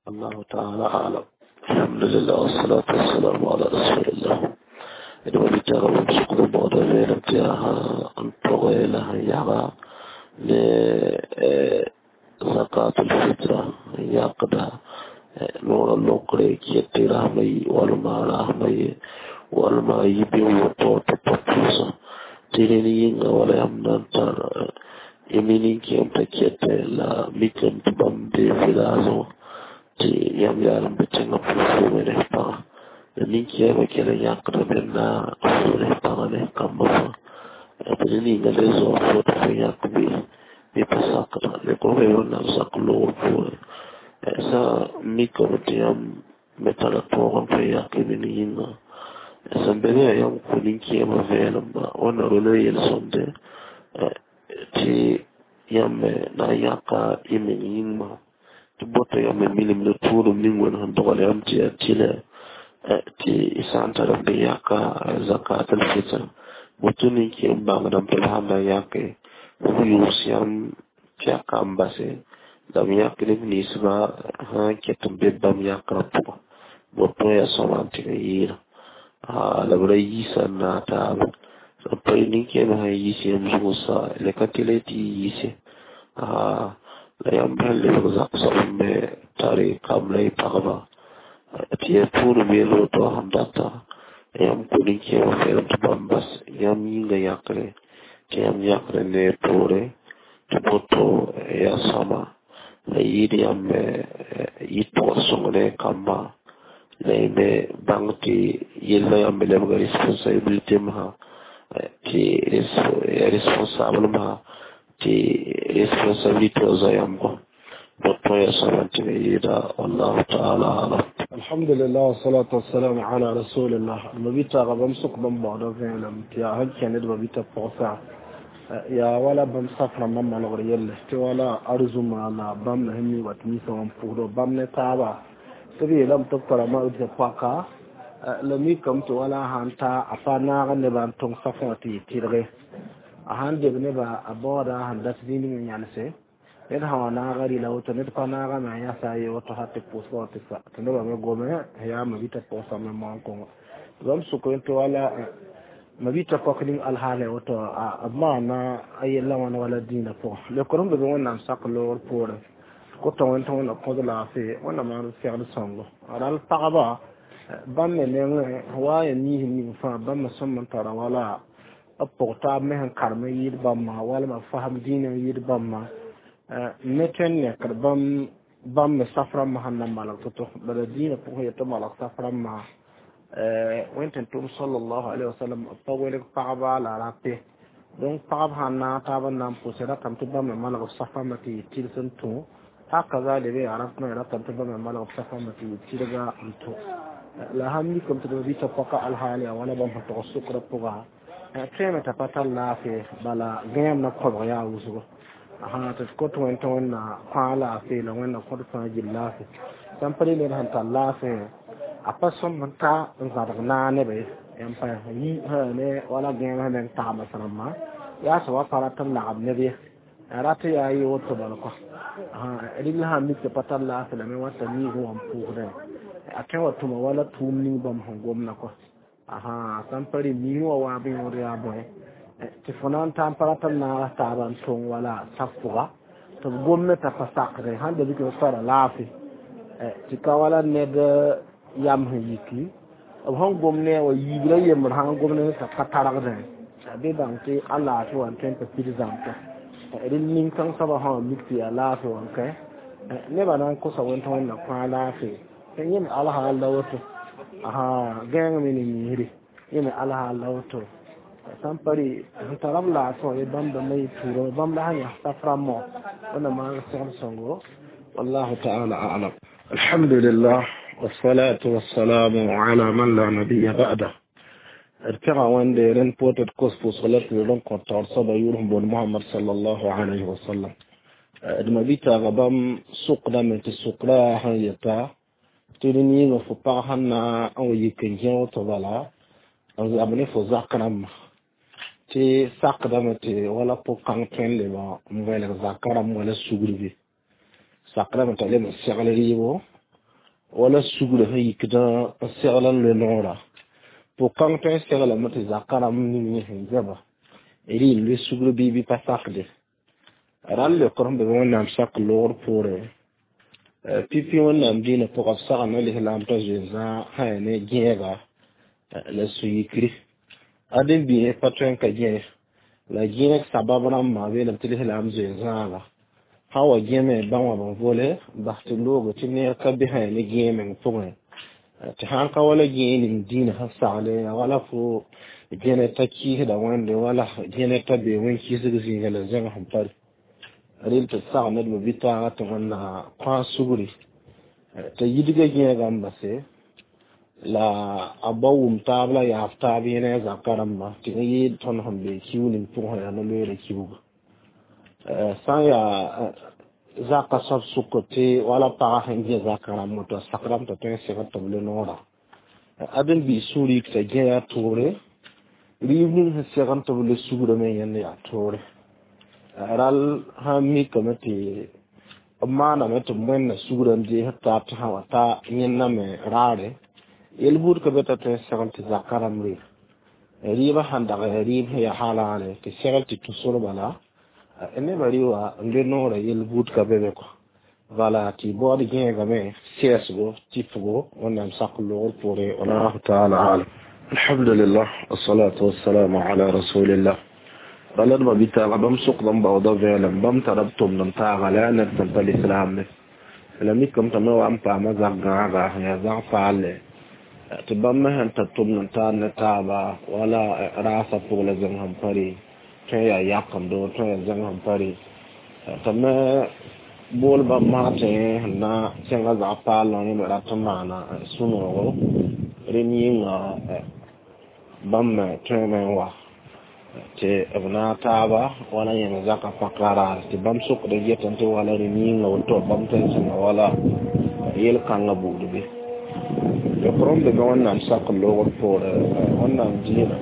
الله تعالى أعلم. الحمد لله والصلاة والسلام على رسول الله. إنما بيتاغا ومسكو بعد ذلك ياها أنطغي لها ياغا لزكاة الفطرة ياقدا نور اللوكري كيتي رحمي والما رحمي والما يبيو وطوط بطوسا تيرينيين ولا يمنان تار يمينين كيم تكيتي لا ميكم تبام دي فلازو ti yam yaram be tenga fu me ne pa ni ki ba kele yakra be na fu ne pa ne kamba fa ni ga le zo fo to yakbi be pasakra le ko be na saklo fu sa mi ko ti yam metala to on fe yakbi ni yinga sa be ne yam ko ni ki ma ve na ba ona ro le yel sonde ti yam na yaka imi yinga boto ya me milim no turu mingwen han dogale am ti atile ti isanta rabbi yaka zakat al fitr botuni ki bangdam pel handa yake yusiam yaka ambase dam yake ni nisba ha ketum bebam yaka po boto ya samanti yira la bra yisa na ta so ni ke na yisi am jusa le katile ti yisi la yambal le rozak samme tari kamlay pagaba tiye puru belo to hamdata yam kuni ke oferam to bambas yam yinga yakre yam yakre ne pore to boto ya sama la yidi yam yito songone kamba le me bangti yella yam le mga responsibility ma ti responsable ma ti responsabilité aux ayambo docteur yasamanti ida wallahu ta'ala alam. Alhamdulillah wassalatu wassalamu ala rasulillah mabita gabam suk bam bado velam ya hal kened mabita posa ya wala bam safra mamma no yelle ti wala arzuma na bam himi watni so am puro bam ne taba tabi lam toktora ma udde paka lami kam to wala hanta afana ne ban tong safati tirge ahan de ne ba aboda handa sidini min yanse en hawana gari la to ne pa na ga ma ya sa yo to hatte poso to sa to ne ba me gome ya ma vita posa me mon ko gam su ko to wala ma vita ko kin al hale to amma na ayella wala dina po le ko rumbe wonna saklo por ko to won to na ko la fe wonna ma fi al songo al pagaba ban ne ne wa ya ni fa ban ma somman tara wala apota mehen karme yid bamma wala ma faham dina yid bamma neten ne karbam bam me safram mahanna malak to bala dina ko yeto malak safram ma wenten tum sallallahu alaihi wasallam tawele paaba la rape donc paaba hanna taba nam ko sera kam to bam malak safram ti tilsan to hakaza le be arab no ra kam to bam malak safram ti tilga anto la hamni kam to bi ta faqa al hali wala bam to sukra puga treme tapata lafi bala gem na ko ya wuso aha ta ko to na pala fi la wona ko to jillafi sampari ne han ta lafi apason manta nzar na ne be empa yi ha ne wala gem ha men ta masarama ya so fara tan na abne be arata ya yi wato bala ko aha edin ha mi ke pata lafi la me wata ni ho am pugre akan wato wala tumni bam han gomna ko aha sampari miwa wa bin wuri aboy ti fonan tamparatal na taban ton wala safuga to gomme ta fasakre hande bi ko sara lafi ti kawala ne de yam yiki ab hon gomne wa yibre yem han gomne ta patara de be bang ti ala to an tempe pidizamta edin nin kan saba ha mikti ala to an kai ne ba nan ko sa won ton na kwa lafi yin ala ha lawato aha gang mi ni hiri ina ala lawto sampari taram la so e bamba may turo bamba hanya saframo wana ma songo wallahu ta'ala a'lam. Alhamdulillah wassalatu wassalamu ala man la nabiyya ba'da ارتقى وان ديرن بوتت كوسفو صلاة لون كنتار صدا يورهم بون محمد صلى الله عليه وسلم ادما بيتا غبام سوق دامن تسوق لا هيتا تيرني وفقا هنا او يكنجو تبالا an abne fo zakaram ti sakdama ti wala po kan pende ba mwele zakaram wala sugribi sakdama to le mo sagale ribo wala sugre hay kida seglan le nora po kan tan segla mata zakaram ni hijaba iri le sugre bi pasakde ran le korom be wonam sak lor pore pipi wonam dina po ka saka no le lam to jeza ha ne giega la suyikri adin bi e patren ka je la giega sababram ma be lam tele lam jeza la hawa geme banwa ban vole bahti logo tinne ka bi ha ne geme pore ta hanka wala gene dina hasale wala fu gene ta ki da wanda wala gene ta be wanki su gisi ga lazan hampar aril ta sa na da bita ta wannan kwa suguri ta yidiga gene ga mbase la abawum tabla ya hafta bi ne zakaram ma tin yi ton hambe kiwunin tun ha na lere kiwu san ya zaka sab sukote wala pa hange zakaram moto sakram to ten se to le nora adin bi suri ta ge ya tore ribnin se kan to le sugura me yan ya tore ral ha mi kamati amma na meto men na suguran je hatta ta hawata yin na me rare elbur ka beta ten se kan ta zakaram ri riba handa ga rib ya halale ke se kan ti sura bala ene bariwa ndenora yelbut ka bebe ko vala ti bodi genga me csgo tifugo onam saklo pore Allah ta'ala alam alhamdulillah wassalatu wassalamu ala rasulillah balad ma bita bam suqdam bawda velam bam tarabtum nam ta'ala na tantal islam lami kam tamaw am pa ma zaga ya za faale tibam ma han tatum nam ta na taba wala rasa pula zan hampari ya yakam do to zang hampari tama bol ba mate na senga za palo ni ba tamana suno reninga bam treme wa te abna taba wala yana zaka fakara te bam suk de yetan te wala reninga to bam tan senga wala yel kanga budu be yo prom de wannan saklo for wannan jira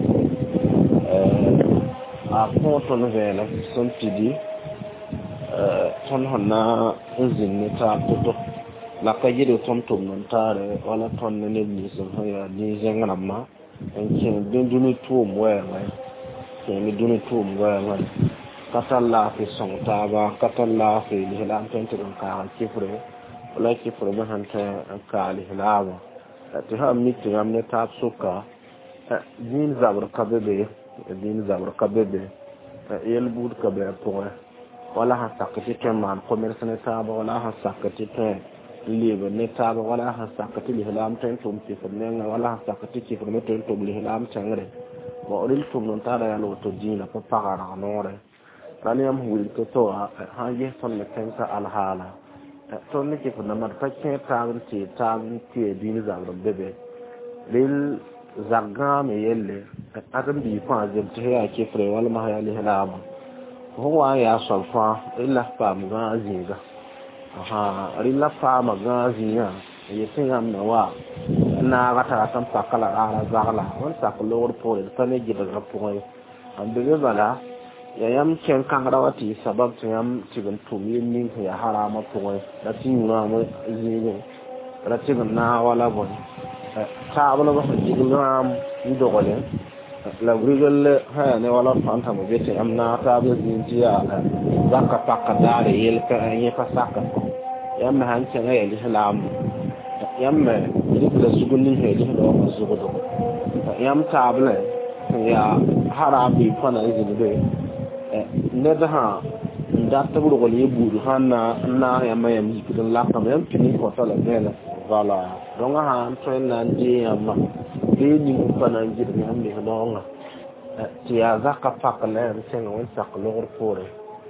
a ton vela son tidi ton honna uzin ta toto la ka yido ton tom non tare wala ton ne ni so ya ni jengana ma en ken dunduni tum wala ken ni dunduni tum wala katalla fi son taba katalla fi lilan tente don ka kifre wala kifre ba hanta ka lihlaba ta ha mitti amne ta suka din zabur kabebe din zabur kabebe yelbud kabe point wala ha sakati keman commerce ne taba wala ha sakati te libe ne taba wala ha sakati lihlam ten tum ti fenga wala ha sakati ki fenga ten tum lihlam changre bo oril tum non tara ya lo to dina pa pagara nore rani am hul to to ha ye son le tensa al hala to ne ki fenga mar pa ke tan ti din zabur bebe lil zagame yelle adam bi fa jabte ya ke fre wal ma ya li halama huwa ya salfa illa fa magaziga aha illa fa magaziya yetin amna wa na gata tan pakala ala zagla won saklo wor pole tane giba rapoy ambe bala ya yam ken kan rawati sabab yam tigan tumi min ya harama poy da tinwa mo zigo ratigan na wala bon ta abula ba jiglam ndogole la brigol ha ne wala fanta mo bete amna ta be jinjiya zaka pakka dare yelka yi fasaka yamma hanci ga yeli halam yamma ribla sugulin heli do ma sugudo yam ta abula ya harabi fana izini be ne da ha da ta buru gol yebu hanna na yamma yam jikudun lakam yam tini ko tala bela wala donga han train nan di amma be ni fana jirbi hambe donga ti ya zaka pakala sen won saklo pore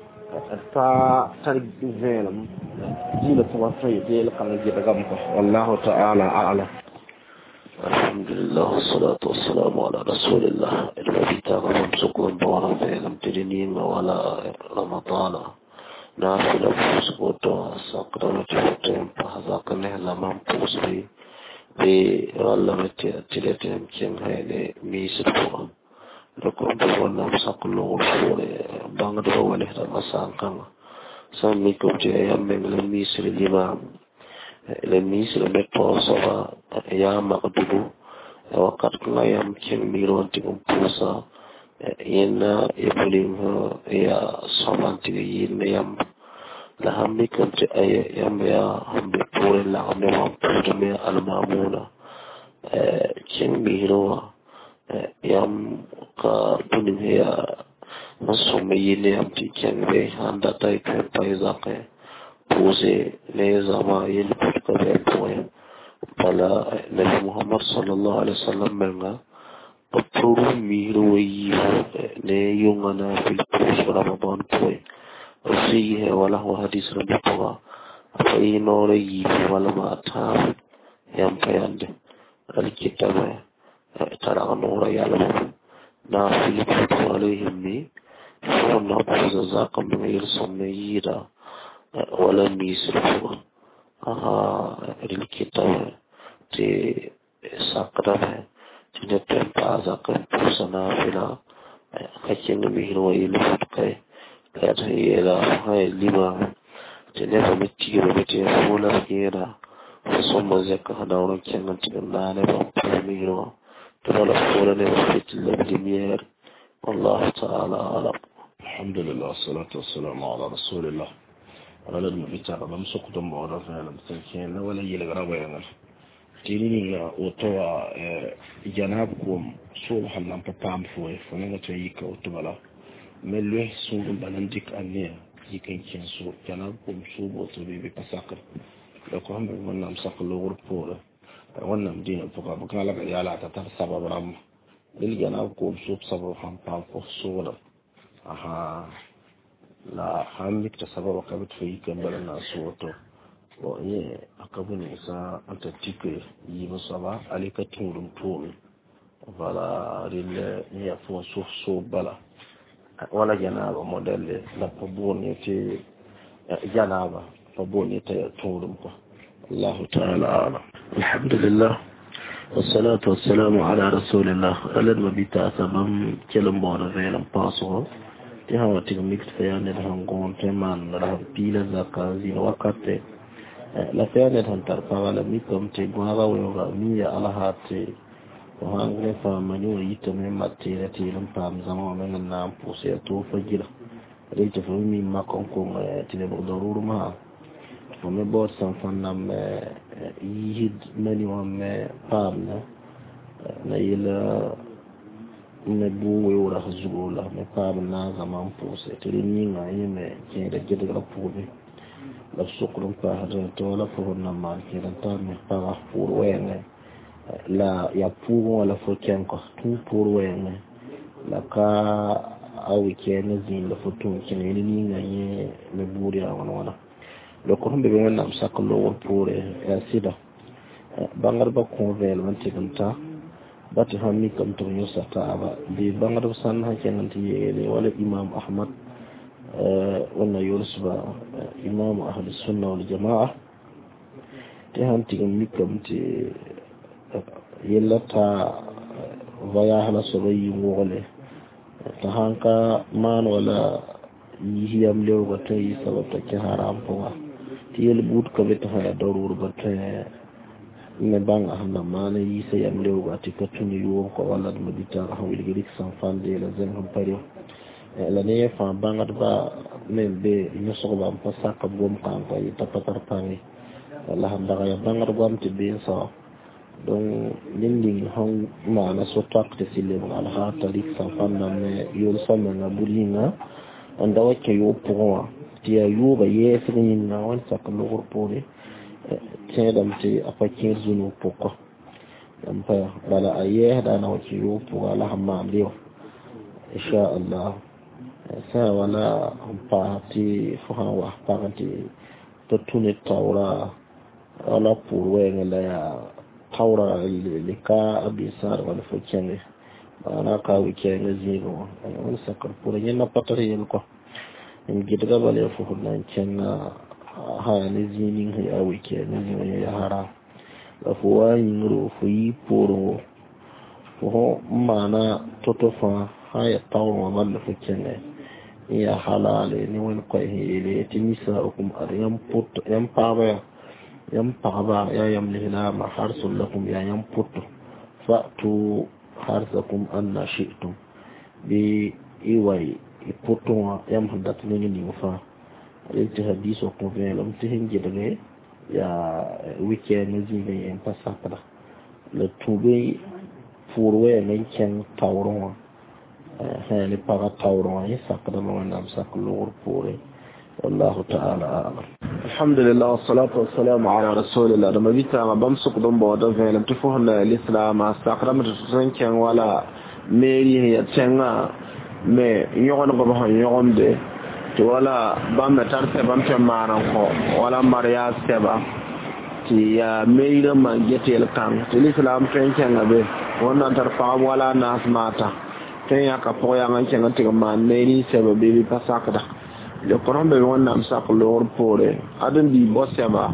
ta tarbiyelam dina to wato yel kan jida gam ko wallahu ta'ala a'lam alhamdulillah wassalatu wassalamu ala rasulillah alladhi ta'ala sukun bawara lam tidini wala ramadana nafila fuskoto sakra titem pahazakane lamam pusbi be wala mete tiletem ken hele misro loko wala saklo fore bangdo wala masankan sami ko je yambe misri limam le misle me to saba ya maqdubu wakat la yam kin miron tigum pusa yena ibulim ya samanti yin yam la hambi kamte ay yam ya hambi pore la hambi wam pore me al mamuna kin miro yam ka tunim ya nasome yin yam ti kin be handa tay pe paizake pose le zama yin putka be poe pala nabi Muhammad sallallahu alaihi wasallam menga papuru miro yiwo ne yungana fil pose Ramadan poe fihi wala huwa hadis rabbi poa faino le yiwo wala ma ta yam payande alkitabe tara nora yalla na fil pose alaihim ni fona pose zakam ne sonne yida wala misru الكتاب تي ساقرة تنتهي بعضك بوسنا فيلا كأن مهنو يلفت كي كأنه إلى هاي لما تنتهي متير متير فولا كيرا فصوم زكاة هناونا كأن تنتهي نبغى مهنو تنتهي فولا نبغى تلبي والله تعالى أعلم. الحمد لله والصلاة والسلام على رسول الله. على المفتاح بمسك دم ورفع المسكين ولا يلقى وينغل تيني وتوا جنابكم صبح لم تطعم فوي فنغا تيك وتبلا ملوه سوق بلندك أنيا يكين كين سوق جنابكم صوب وتبي بساقر لكم هم من مساق لور بولا وانا مدينة فقط بكنا لك يالا تتر سبب رام للجنابكم صوب سبب هم طعم فوق صورة la hamik ta sababa kabit fi kambala na soto o ye akabuni sa antatike yi musaba alika turum tumi wala rille ya fo so bala wala janaba modelle la paboni te janaba paboni te turum ko Allah ta'ala alam. Alhamdulillah wassalatu wassalamu ala rasulillah alal mabita sabam kelam bona velam paso hawa tiga mixed fayane han gonte man la pila zakazi wakate la fayane han tarpa wala mikom te gwaga woga miya alahate wa hangre fa manu yito me matira tilam pam zama men na puse to fajira rete fo mi makon ko tile bodoruru ma fo me bot san fannam yid mani wa me pam na yila me buwe wala hazula me pam na zaman pose tirini nga yeme kende gede la pubi la sukrum pa hada to la fo na man kende ta me pa pour wene la ya pour wala fo kenko tout pour wene la ka awi kene zin la fo tun kene ni nga ye me buri wana lo ko humbe be wona sakko won pour e sida bangar ba convel man tiganta bati hammi kam to yo sataba bi bangar san ha kenanti yele wala imam ahmad wala yusba imam ahli sunna wal jamaa te hanti mi kam ti yelata vaya hala sobayi ngole ta hanka man wala yiyam lew ba tay sabata ci haram ko ti yel but ko be ta darur ba tay me bang ahna mana yi sai am lew ga ti katuni yo ko wala dum bitar ha wili girik san fande la zen ham pari la ne fa bangat ba me be ñu so ba pa sakka bom kan ko yi tapatar pani wala ham daga ya bangat gam ti be sa donc linding hon mana so takte sile wala ha tarik san fanda me yo sama na bulina anda wake yo pour ti ya yo ba yesini na wan sakka lo pore kedam ti apakin zunu poko ampa bala aye da na wace yo puga la hamma liyo insha Allah sa wala ampa ti fuha wa parati to tuni tawra wala purwe ngala ya tawra lika abisar wala fukene bana ka wikene zino wala sakar pura nyina patari yen ko ngidga bale fu nan kenna ha ne zinin ya wike ne ya hara la fuwa yingro fuyi poro ho mana totofa ha ya tawo ma la fukene ya halale ni won ko hele tinisa hukum aryam put yam pawe yam pagaba ya yam lihlama harsul lakum ya yam putu fa'tu harsakum anna shi'tum bi iwai putu yam hadat ni fa alti hadiso ko velam tihinje daga ya weekend zibe en pasakra le tube furwe men ken tawron hani para tawron ya sakra no nam saklo pore wallahu ta'ala a'lam. Alhamdulillah wassalatu wassalamu ala rasulillah. Da mabita ma bam suk don bo da velam to fo na l'islam sakra ma to ken wala meri ya tenga me yogon go ba yogon de to wala bam na tar se bam te maran ko wala mariya seba ti ya meira man getel kan to l'islam fen ken abe wannan tar fa wala nas mata ten ya ka po ya ngan ken ti man meri seba be pasakda le koron be wannan saklo pore adan bi boseba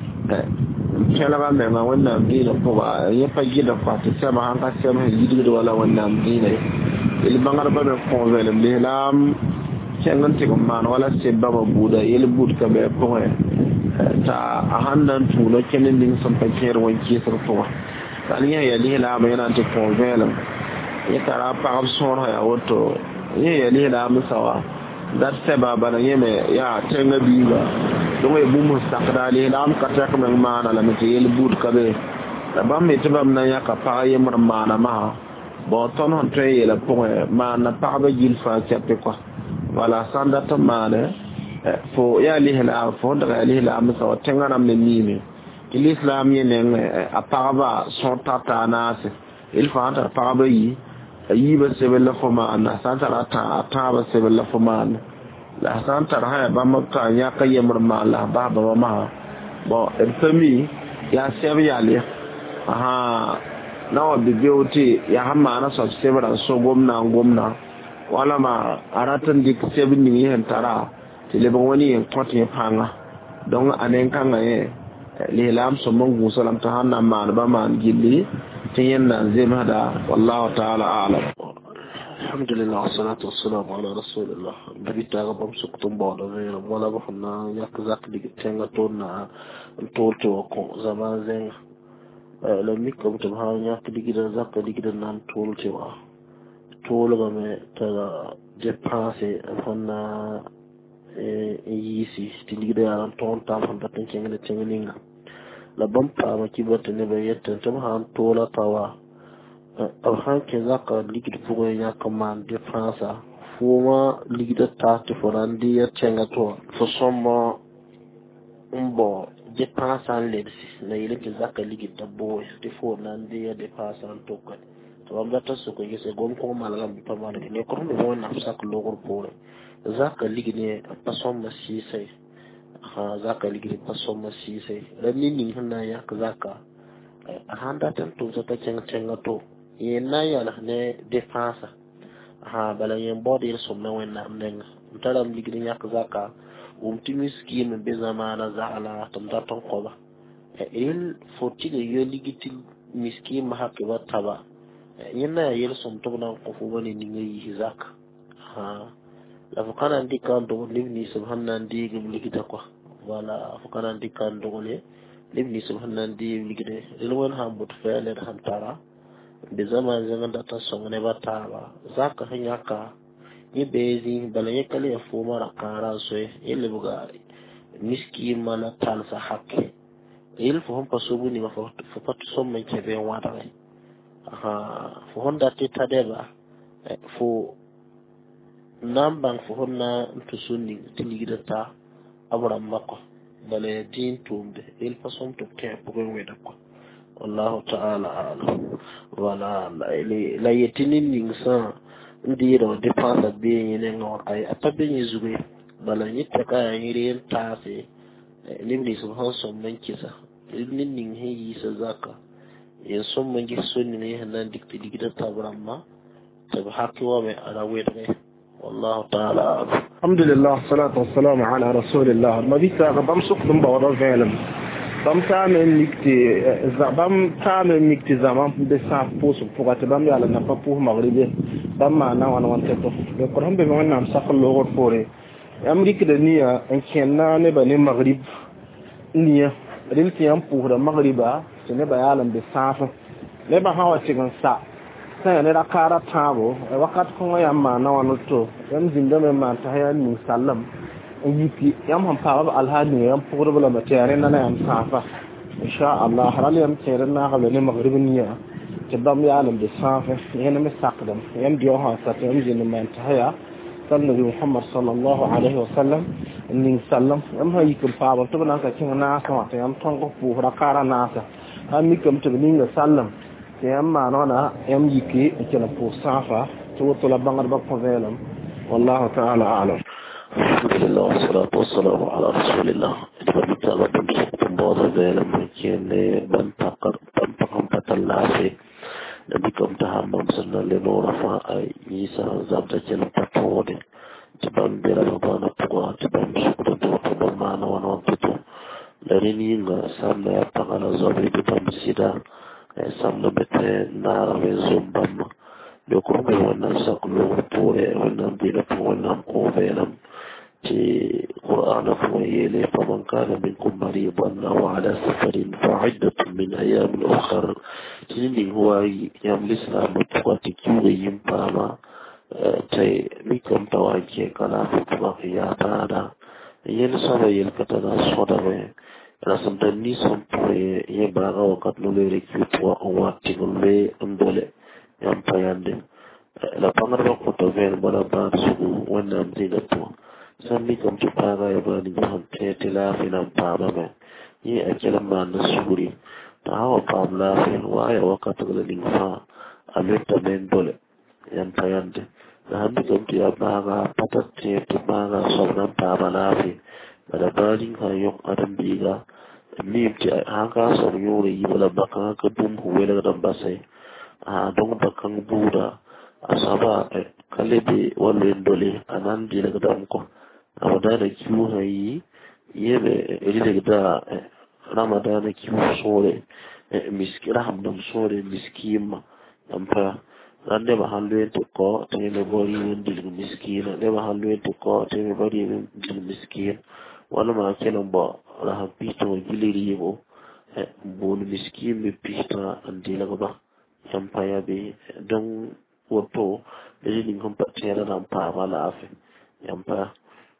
kela ba me ma wannan bi da ko ba ya fa gida fa ta seba han ka seba yidi da wala wannan bi ne il bangar ba be ko vele l'islam kengan ti man wala seba ba buda yel bud ka be ko ta handan tulo kenin din san fakir wanki surfuwa kan ya l'islam yana ta ko vele ya tara pa abson ya woto ya l'islam sawa dat seba bana yeme ya tenga biba don e bumu sakda le lam kata ka men mana la mete yel bud ka be da bam me tibam na ya ka pa yemar mana ma bo ton hon tre la po mana pa ba jil fa chape ko wala sanda ta mana fo ya li hala fo da li hala am sa tenga nam ne mimi l'islam yene a pa ba son tata nas il fa ta pa ba yi ayiba sebella foma na santara ta ba sebella foma la santara ha ba makka ya kayyamar ma la ba ba ma bo en fami ya sebe ya le aha nawa bibioti ya hamma na so sebra so gomna wala ma aratan dik sebe ni hen tara tele bon woni en tote panga donc anen kanga le lam so mongu salam ta hanna ma ba man gilli تينا زي ما هذا والله تعالى أعلم. الحمد لله والصلاة والسلام على رسول الله. بيتا غبم سكتم بعض غير ولا بحنا يكذاك دي تينا تونا تولتو زمان زين لم يكن تبها ياك دي كده زاك دي كده نام تولتو تول غمه ترى جباسي فنا يسي تيجي ده على تون تام هم بتنكين تينينغا la bampa ma kibota ne bayetta tam han tola tawa aw hanke zaka ligid fugo ya command de fransa fuma ligida ta to forandi ya chenga to fo sommo umbo de fransa lebsi na ile ke zaka ligid da boy de fo nandi ya de pasan to ko to amda to su ko yese gon ko mala bi pamale ne ko no wona sak logor pore zaka ligid ne pasom ma si sai zaka ligiri pasoma sise dan nini hana ya zaka handa tan to zata cenga to yena ya ne defense bala yen body somna wenna amnenga mtaram ligiri ya zaka umtimiski me bezamana zaala tamda ton qoba il foti de yo ligiti miski ma hakba taba yena yel som to na ko fu woni ni ngi zaka la fukana ndika ndo libni subhana ndigi ligita ko wala fukana ndika ndo le libni subhana ndigi ligide ilwan hambut fele hantara be zaman zaman data songne bataba zaka hanyaka ni bezi bala yakale fuma rakara so ile bugari miski mala talsa hakke il fo hon pasubu ni ma fo patu somme kebe wata fo honda tita deba fo nambang fo honna to sunni tiligidata abram makko bale din tumbe il façon to ke ko weda ko wallahu ta'ala a'lam wala la yetinin ninsa ndiro dépense be yene ngor ay atabe ni zugay bala yitta ka yiri taase limni subhan som men kisa nin nin heyi sa zaka yen som men gi sunni ne hanan dikti digidata abram ma tab hakki wa me ala wedre والله تعالى الحمد لله والصلاة والسلام على رسول الله ما بيت بام سوق دم بورا فعلا بام تعمل نكتي زمان بساف بوس فوقات بام يالا نفابوه مغربي بام ما نوان وانتكو بقرهم بموانا مساق اللغور فوري أمريكا دنيا إن كنا نبني مغرب نية ril ti yam puhra magriba tene bayalan bi safa le ba hawa cikin sa sai ne da kara tabo wakat ko yam ma na wano to yam zinda me ma ta ya ni sallam yipi yam han pa ba alhani yam puhra bala matare na yam safa insha Allah haral yam tere na ga ne magribin ya تبدأ يعلم بالصافة هنا مستقدم يمدي وها ستمزي لما انتهى النبي محمد صلى الله عليه وسلم إني سلم أما يكون فاضل تبنا كتير ناس ما تيام تنقفوا ركارا ناس هم يكون تبنين سلم تيام ما نونا يم يكي يكون فوصافة توصل بانغر بقفزيلم والله تعالى أعلم. الحمد لله والصلاة والسلام على رسول الله. فبالتالي بمسكتم بعض ذلك ممكن بنتقر بنتقم بتلافي نبيكم تهمم سنة لنورا فاي يسا زبطة جلم تطوري تبان بلا ربانا بقوا تبان مسكتم تبان معنا ونوانتتو لرينينا سامنا يبتغانا زبري ببام سيدا سامنا بتين نارا وزوم بام يقوم بيوانا ساقلو بوري ونام دينا بوانا قوبينام في قرآن فويلي فمن كان منكم مريضا أو على سفر فعدة من أيام أخر تنين هو يام الإسلام تقاتك يوغيم باما تي ميكم تواجه كلا فتبا قيادانا ينصر يلكتنا صدوه رسم تني سنطوه يباغا وقت نوليرك يتوى قواتي نولي اندولي يام پياندي لپنگر وقت وين بنا بار سبو ونام دينتو سامي كم تباغا يباني جهن تيتلا فينا بابا يي أجل ما نسوري تاوى باب لافين وايا وقت غلنفا أميتا من دولي ينتياند نهمي كم تباغا پتت تباغا صبنا بابا لافي بدا بارين ها يوم أدم بيغا ميم تي هاكا سريوري يبلا بقا كبوم هويلا رمباسي دون بقا بودا أصابا كالبي والوين أنان دي لغدامكو Ramadana kiwo hayi yebe iri da Ramadana kiwo sore miski rahamdam sore miskima ampa rande ba halwe to ko tene bori windil miskina ne ba halwe to ko tene bori windil miskin wala ma kenan ba rahabito giliri yebo bon miskin mi pista andila ba ampa ya be don woto da yin kan patera ran pa wala afi ampa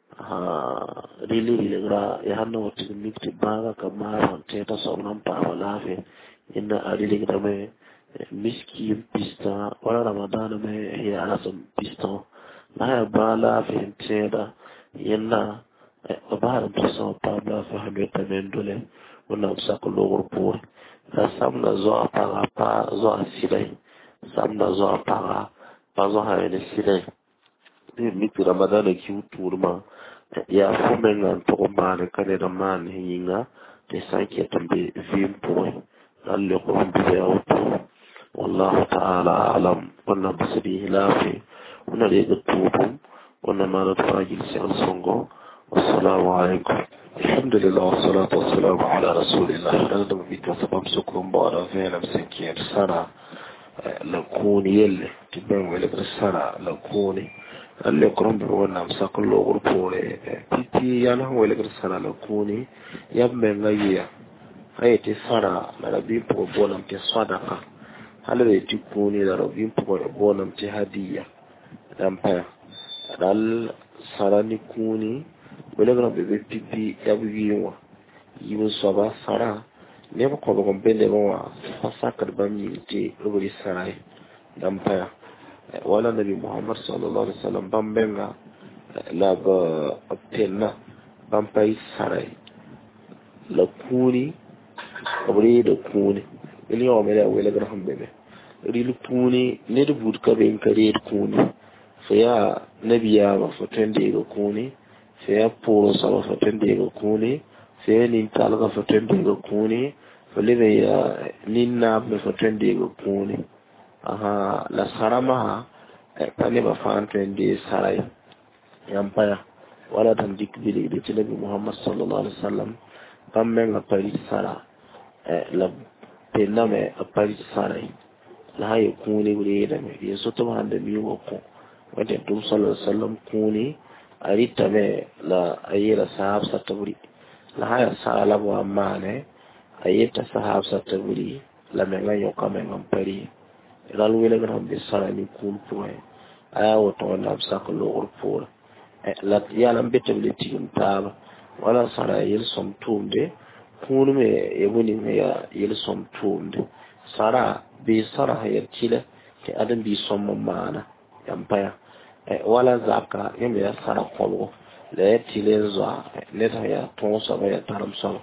really gra ya hanno wati mikti baga kamara teta sonam pa walafe inna adili grame miski pista wala ramadana me ya alasum pista la ya bala fe teda yenna bara pista pa bla fa hande tamendole wala sakolo gorpur la samna zo pa zo asilai samna zo pa zo ha ne silai ni mikti ramadana ki uturma ya fumen an to mane kane da man hinga te sanke tambe vim point lalle ko bi ya auto wallahu ta'ala alam wannan basiri lafi wannan da tubu wannan ma da fajil sai songo wassalamu alaikum alhamdulillah wassalatu wassalamu ala rasulillah da bi ka sabab sukun ba da fena sanke sana lakuni yelle tibben wala sana lakuni alle korombe wonna msakolo urpore titi yana wele grsana lakuni yabbe ngayiya ayati sara la rabbi po bona mte sadaka halwe tikuni la rabbi po bona mte hadiya dampa dal sarani kuni wele grambe be titi yabiwa yiwo soba sara ne ko ko bende wa fasakar bamni te rubri sarai dampa wala nabi Muhammad sallallahu alaihi wasallam bambenga la ba apelna bampai sarai la kuni abri da kuni ili o mele wele graham bebe ili kuni ne da budka ben kare kuni sai ya nabiya ba fatende ga kuni sai ya poro sa ba fatende ga kuni sai ni talga fatende ga kuni falibe ya ninna ba fatende ga kuni aha la sarama pane ba fantende sarai yampaya wala tan dikbili de nabi Muhammad sallallahu alaihi wasallam pammen la pari sara la pename a pari sarai la hay kuni gure da me yeso to hande mi ko wanda tum sallallahu alaihi wasallam kuni arita me la ayira sahab saturi la haya sala wa mane ayeta sahab sa taburi la menga yo kamenga pari ral wele gram be sarani kun point aya woto na sakolo pour la yala mbete le tim tab wala sara yel som tumde kun me ebuni me ya yel som tumde sara be sara ya tile ke adam bi som mana yampaya wala zaka yembe ya sara kolo le tile za le ta ya ton sa ya taram sa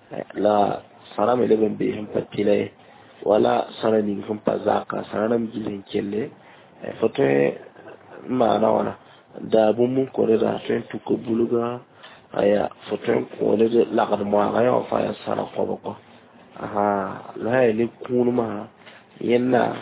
la sara me le be him patile wala sara ni hum pa zaka sara mi jilin kelle foto mana wana da bu mun ko da sen tu ko buluga aya foto ko de la ga mo aya fa ya sara ko ko aha la ile kunuma yenna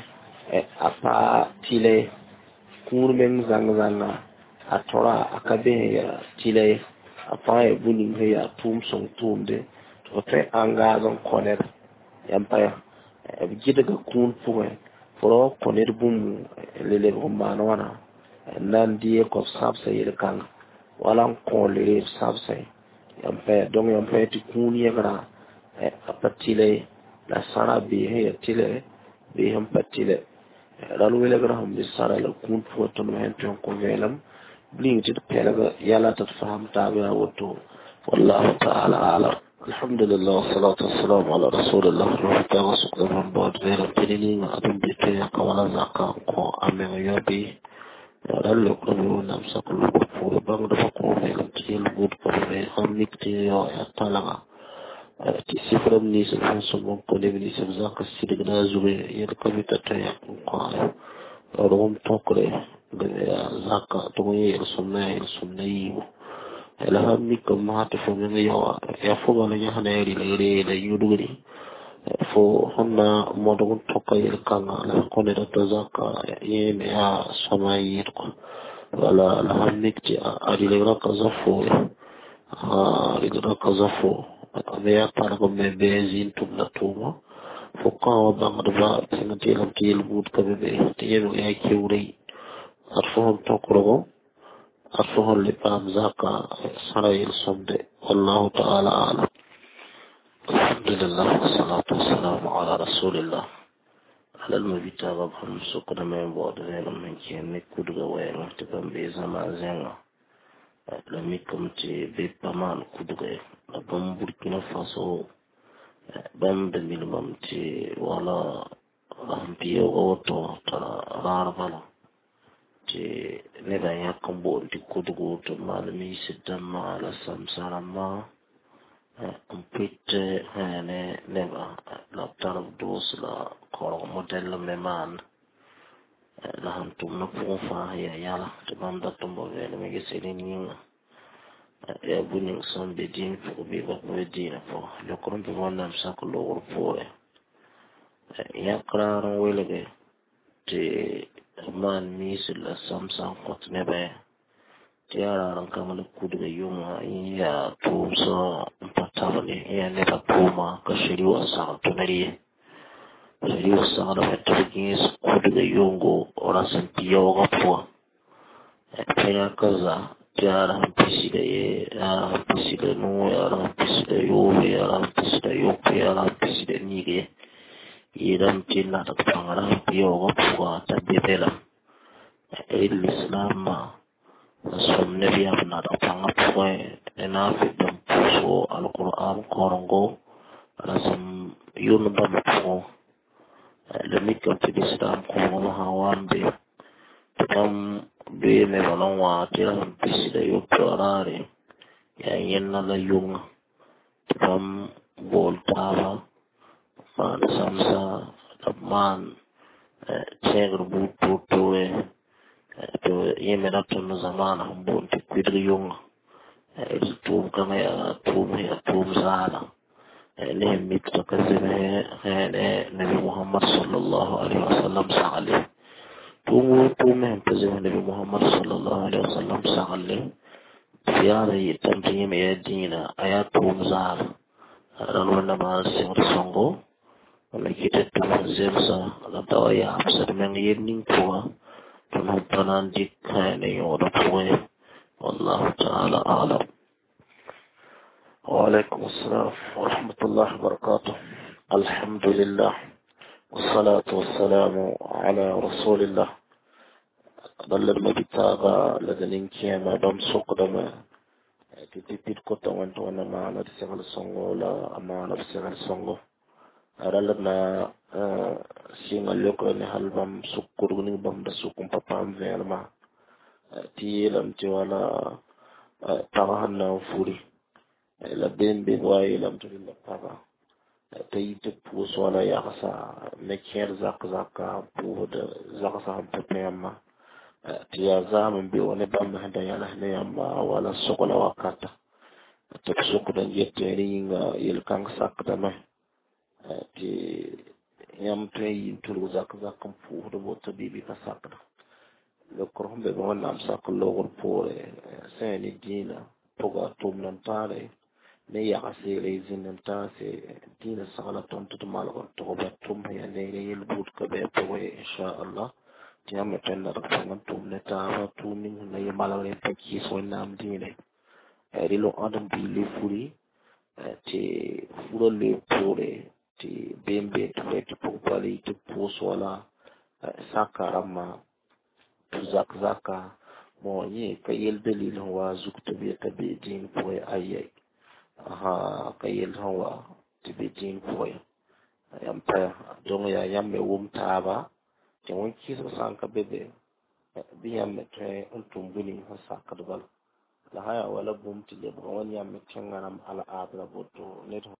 apa tile kurmen zanga atora akabe ya tile apa e bunin ya tum son tumde to te anga zon koner yampaya e gida ga kun puwe foro koner bum lele bomba no wana nan die ko sabsa yel kan wala ko lele sabsa yampaya donc yampaya ti kun yegra apa tile la sara be ya tile be ham patile ral wele graham bi sara la kun foto no hen ton ko velam bling ti pelaga yala ta faham ta ga woto wallahu ta'ala ala alhamdulillah wassalatu wassalamu ala rasulillah wa ta'ala subhanahu wa ta'ala tinini ma adum bi te kawala zakka ko ame yobi ral ko no nam sakulu ko bang do ko velam ti el bud ko be ham nikti yo ya talaga ti sifram ni sa consommation ko le ni sa zakka sidina zube yel ko bi ta ya ko rom tokre be zakka to yi sunna yi la hammi ko ma to fo me yo ya fo ga ya haneri le le yudugri fo honna modo tokka yel kanga la ko ne to zakka ye me ya sama yi ko wala la hammi ti ari le ra ka zafo ri ra ka zafo ame para ko me bezin tumna tuma fokka wa bangda tinga tilam til bud ka be tiyeru ya kiwri arfahum tokro arfahum li pam zaka sarayil somde wallahu ta'ala alam alhamdulillah wassalatu wassalamu ala rasulillah ala al-mabita babhum sukna men bod velam men kenne kudga wayno tikam be zama zenga la mikum ti be paman kudga la bam burkina faso bam de minimum ti wala rampiyo oto tara rarbala ti nega yakambo ti kudugo to malami sidama ala samsarama umpite hane nega la tarab dos la koro model meman la hantum na pufa ya yala to banda tumbo vele mege selini ya buning son be din ko be ba ko dina po lo koron be wonna sakolo wor po ya kraran welege te man misil samsang kot nebe tiara ran kamal kudu yuma ya to so patavali ya ne ba puma ka shiri wa sa to nari shiri wa sa da petugis kudu yungo ora sentiyo ga po ya kaza tiara pisida ye pisida no ya pisida yo ya pisida yo ya pisida nige idan tinna ta pangara yo ga ta bebela islam som nabi abna da panga point ena fi dam so alquran korongo rasam yun dam ko le mikam fi islam ko ma hawan be tam be me balon wa tiran pisida yo torare ya yenna la yung tam voltava man samsa man cegr butu to yemena to zamana bon ti kwidri yung tum kama ya tum zala ne mit to kazeme ne nabi muhammad sallallahu alaihi wasallam sa'ale tum kazeme nabi muhammad sallallahu alaihi wasallam sa'ale ziyara yitamti me dina ayatum zala ran wala ma sir songo wala kita tum zemsa la dawaya absad men yedning ko تنبنا ديكاني ورفوه والله تعالى أعلم وعليكم السلام ورحمة الله وبركاته. الحمد لله والصلاة والسلام على رسول الله. ضل المبتغى لدنين كيما بمسوق دما تتيت كتا وانت وانا معنا تسيغل الصنغو لا معنا بسيغل الصنغو أرالنا سيغل يوكرني هل بمسوق كرغني بمسوق مبابام فيرما تيلم تيوالا تغهنا وفوري la bembe waye lam to la paga tay te pousse wala ya sa mekier zak zaka pour de zakasa am pepema tiya zaman bi wona bam hada yala ne yamba wala sokola wakata te sokola yette ringa yel kang sakta ma ti yam tay tulu zak zakam pour de botta bibi ka sakta le korombe wona am saklo pour seni dina poga tumnantare ne yagase rezin ta se dina sala ton to malgon to ba tum ya ne yel but ka be to insha Allah ti am tan da tan tum ne ta ba tu ni ne malare pa ki so nam dine ri lo adam bi le furi ti furo le pore ti bembe to le ti popali ti posola sakarama zaka mo ye ka yel dalil wa zukta bi tabi din ko ayay kayel hawa tibijin koy yampa dong ya yamme wum taaba te won kiso sanka bebe bi yamme tre untum buni ha sakadbal la haya wala bum tile bon yamme tengaram ala abra boto net